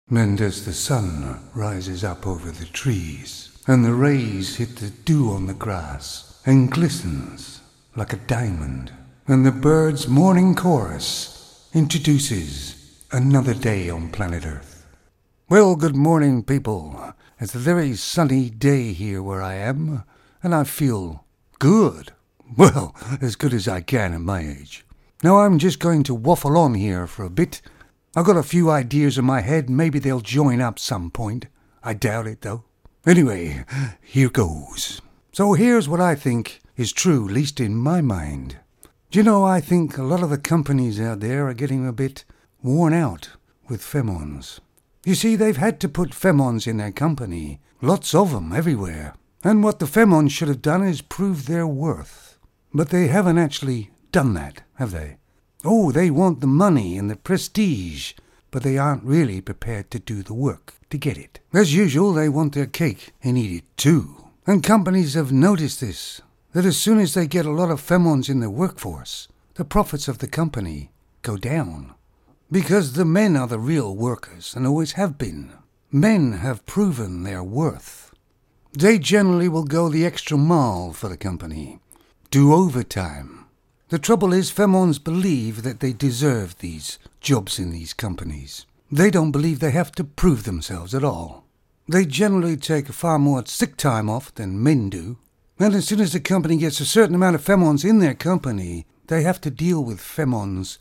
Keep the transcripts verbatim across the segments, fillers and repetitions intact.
And as the sun rises up over the trees, and the rays hit the dew on the grass, and glistens like a diamond, and the bird's morning chorus introduces another day on planet Earth. Well, good morning, people. It's a very sunny day here where I am, and I feel good. Well, as good as I can at my age. Now I'm just going to waffle on here for a bit. I've got a few ideas in my head, maybe they'll join up some point. I doubt it, though. Anyway, here goes. So here's what I think is true, at least in my mind. Do you know, I think a lot of the companies out there are getting a bit worn out with femons. You see, they've had to put femons in their company, lots of them everywhere. And what the femons should have done is prove their worth. But they haven't actually done that, have they? Oh, they want the money and the prestige, but they aren't really prepared to do the work to get it. As usual, they want their cake and eat it too. And companies have noticed this, that as soon as they get a lot of femons in their workforce, the profits of the company go down. Because the men are the real workers and always have been. Men have proven their worth. They generally will go the extra mile for the company, do overtime. The trouble is, femons believe that they deserve these jobs in these companies. They don't believe they have to prove themselves at all. They generally take far more sick time off than men do. And as soon as the company gets a certain amount of femons in their company, they have to deal with femons'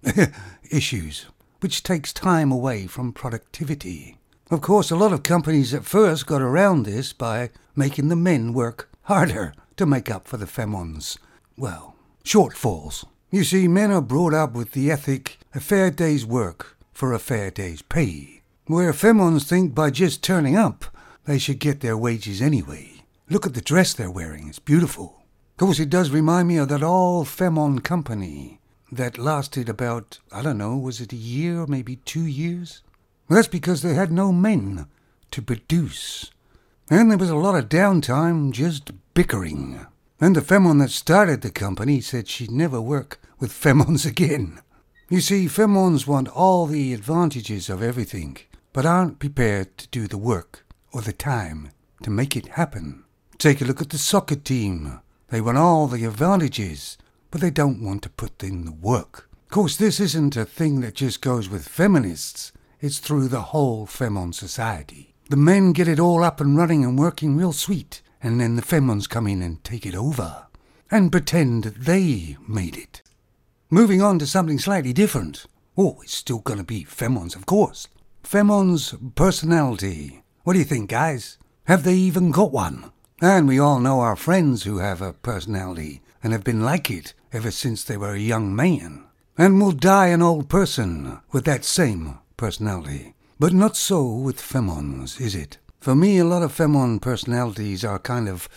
issues, which takes time away from productivity. Of course, a lot of companies at first got around this by making the men work harder to make up for the femons. Well, shortfalls. You see, men are brought up with the ethic, a fair day's work for a fair day's pay, where femons think by just turning up, they should get their wages anyway. Look at the dress they're wearing, it's beautiful. Of course, it does remind me of that all-femon company that lasted about, I don't know, was it a year or maybe two years? Well, that's because they had no men to produce. And there was a lot of downtime just bickering. And the femon that started the company said she'd never work with femons again. You see, femons want all the advantages of everything, but aren't prepared to do the work or the time to make it happen. Take a look at the soccer team. They want all the advantages, but they don't want to put in the work. Of course, this isn't a thing that just goes with feminists. It's through the whole femon society. The men get it all up and running and working real sweet. And then the femons come in and take it over, and pretend they made it. Moving on to something slightly different. Oh, it's still going to be femons, of course. Femons' personality. What do you think, guys? Have they even got one? And we all know our friends who have a personality, and have been like it ever since they were a young man. And will die an old person with that same personality. But not so with femons, is it? For me, a lot of femon personalities are kind of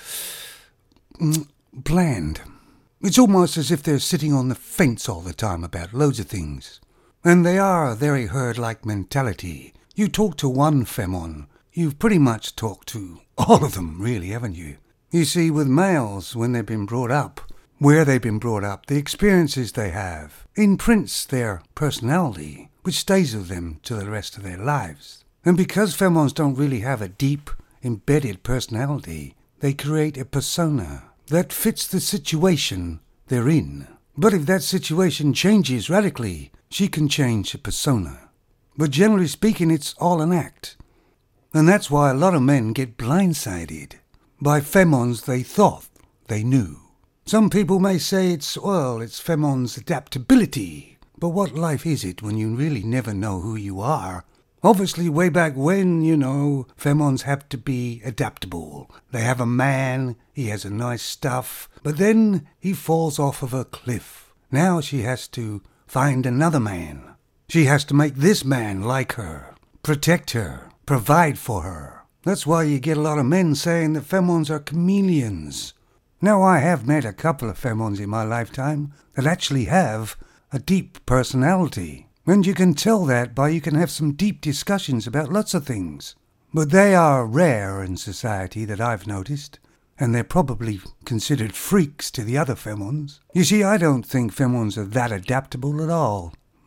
mm, bland. It's almost as if they're sitting on the fence all the time about loads of things. And they are a very herd-like mentality. You talk to one femon, you've pretty much talked to all of them, really, haven't you? You see, with males, when they've been brought up, where they've been brought up, the experiences they have, imprints their personality, which stays with them to the rest of their lives. And because femons don't really have a deep, embedded personality, they create a persona that fits the situation they're in. But if that situation changes radically, she can change the persona. But generally speaking, it's all an act. And that's why a lot of men get blindsided by femons they thought they knew. Some people may say it's, well, it's femons' adaptability. But what life is it when you really never know who you are? Obviously, way back when, you know, femons have to be adaptable. They have a man, he has a nice stuff, but then he falls off of a cliff. Now she has to find another man. She has to make this man like her, protect her, provide for her. That's why you get a lot of men saying that femons are chameleons. Now, I have met a couple of femons in my lifetime that actually have a deep personality. And you can tell that by you can have some deep discussions about lots of things. But they are rare in society that I've noticed, and they're probably considered freaks to the other femons. You see, I don't think femons are that adaptable at all.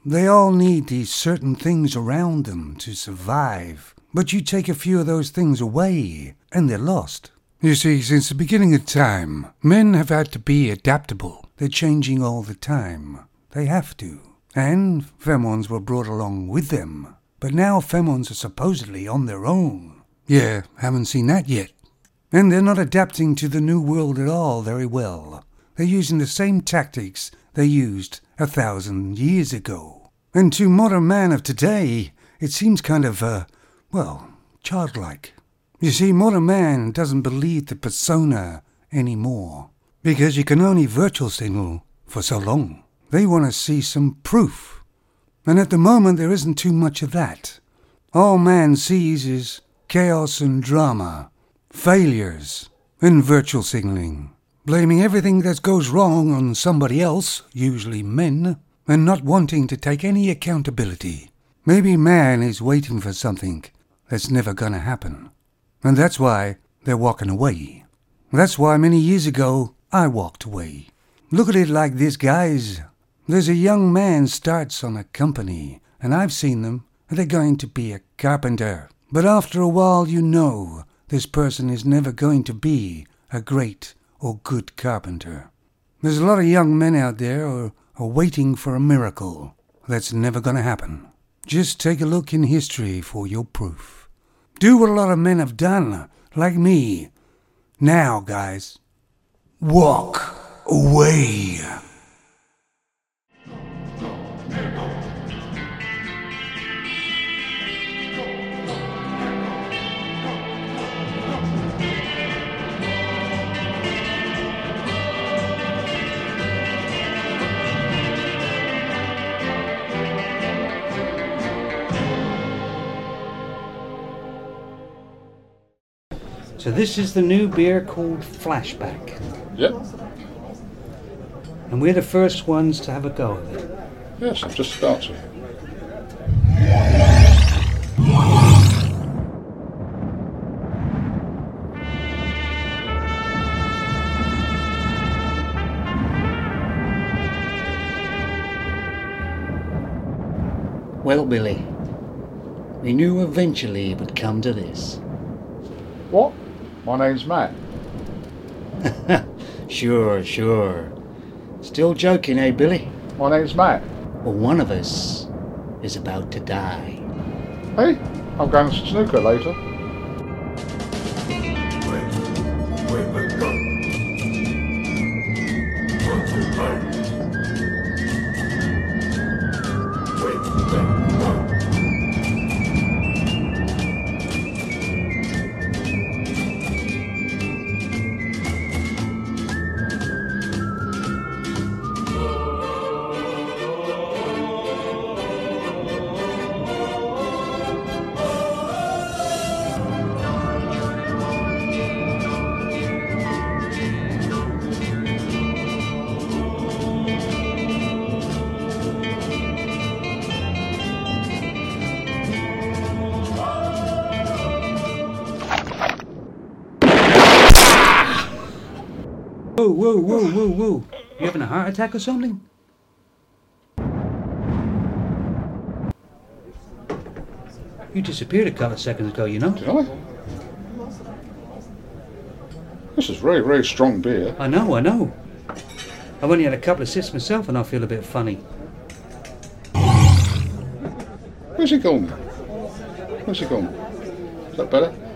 they all need these certain things around them to survive. But you take a few of those things away, and they're lost. You see, since the beginning of time, men have had to be adaptable. They're changing all the time. They have to. And femons were brought along with them. But now femons are supposedly on their own. Yeah, haven't seen that yet. And they're not adapting to the new world at all very well. They're using the same tactics they used a thousand years ago. And to modern man of today, it seems kind of, uh, well, childlike. You see, modern man doesn't believe the persona anymore. Because you can only virtual signal for so long. They want to see some proof. And at the moment there isn't too much of that. All man sees is chaos and drama, failures, and virtual signaling. Blaming everything that goes wrong on somebody else, usually men, and not wanting to take any accountability. Maybe man is waiting for something that's never gonna happen. And that's why they're walking away. That's why many years ago I walked away. Look at it like this, guys. There's a young man starts on a company, and I've seen them, and they're going to be a carpenter. But after a while you know this person is never going to be a great or good carpenter. There's a lot of young men out there who are, are waiting for a miracle. That's never going to happen. Just take a look in history for your proof. Do what a lot of men have done, like me. Now, guys, walk away. So this is the new beer called Flashback. Yep. And we're the first ones to have a go of it. Yes, I'm just about to. Well, Billy, we knew eventually it would come to this. What? My name's Matt. Sure, sure. Still joking, eh, Billy? My name's Matt. Well, one of us is about to die. Hey, I'm going to snooker later. Whoa, whoa, whoa, whoa, whoa. You having a heart attack or something? You disappeared a couple of seconds ago, you know. Did I? This is very, very strong beer. I know, I know. I've only had a couple of sips myself and I feel a bit funny. Where's it gone? Where's it gone? Is that better?